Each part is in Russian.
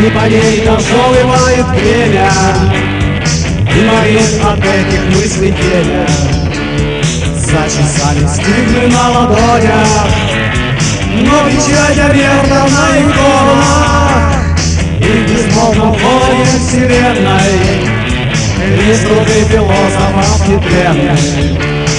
И по ней дожевывает время, и моих от этих мыслей теня. Зачесались тигры на ладонях, но печать оберта на иконах. И в безмолвном холоде вселенной лишь труды философов нетленных.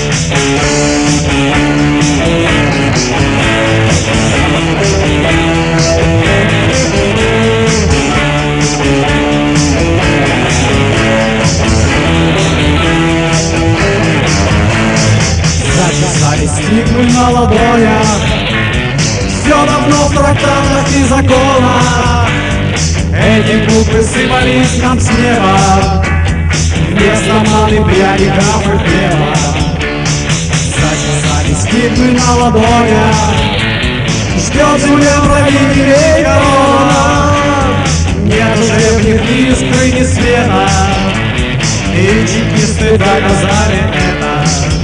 Зачесались тигры на ладонях, все давно в трактатах и законах. Эти буквы сыпались нам с неба, вместо маны пряников и хлеба. Зачесались тигры на ладонях, ждет земля правителей корона. Нет уже в них ни искры, ни света, и чекисты доказали это.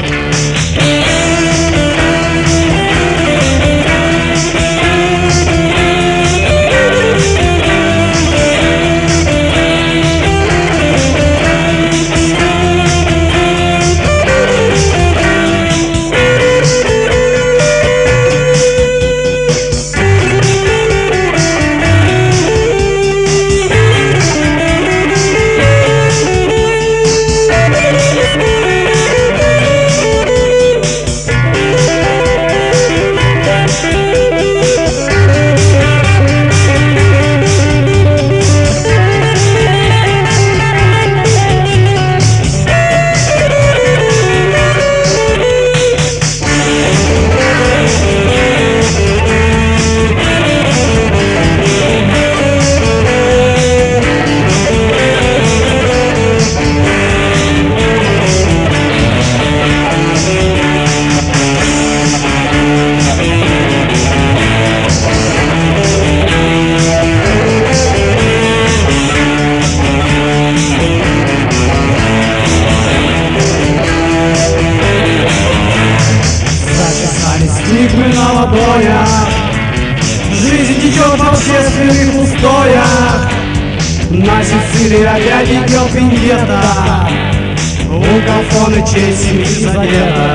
Тигры на ладонях, жизнь течет в общественных устоях. На Сицилии опять идет виньетта, у Кафоны честь семьи задета.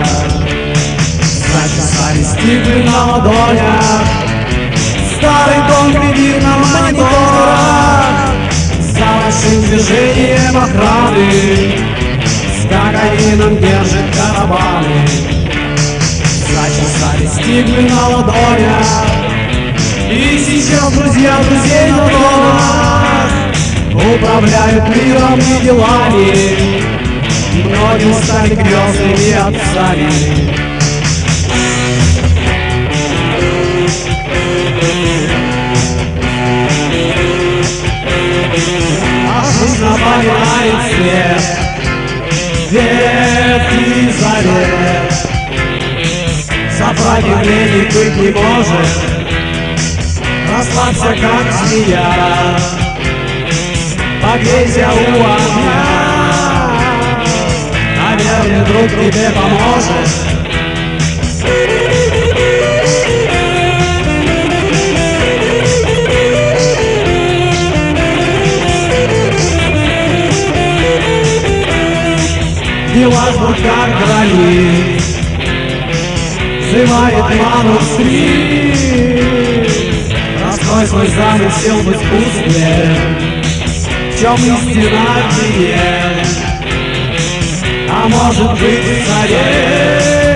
Зачесались тигры на ладонях, старый дом глядит на мониторах. За большим движением охраны с кокаином держит караваны. Зачесались тигры на ладонях, и сейчас друзья друзей на тонах управляют миром и делами, многие стали крестными отцами. А жизнь напоминает свет, ветхий завет. Сопротивлений быть не может, расслабься как змея, погрейся у огня, а верный друг тебе поможет. Дела ждут как гранит, взывает манускрипт. Раскрой свой замысел в искусстве, в чем истина где, а может быть в царе.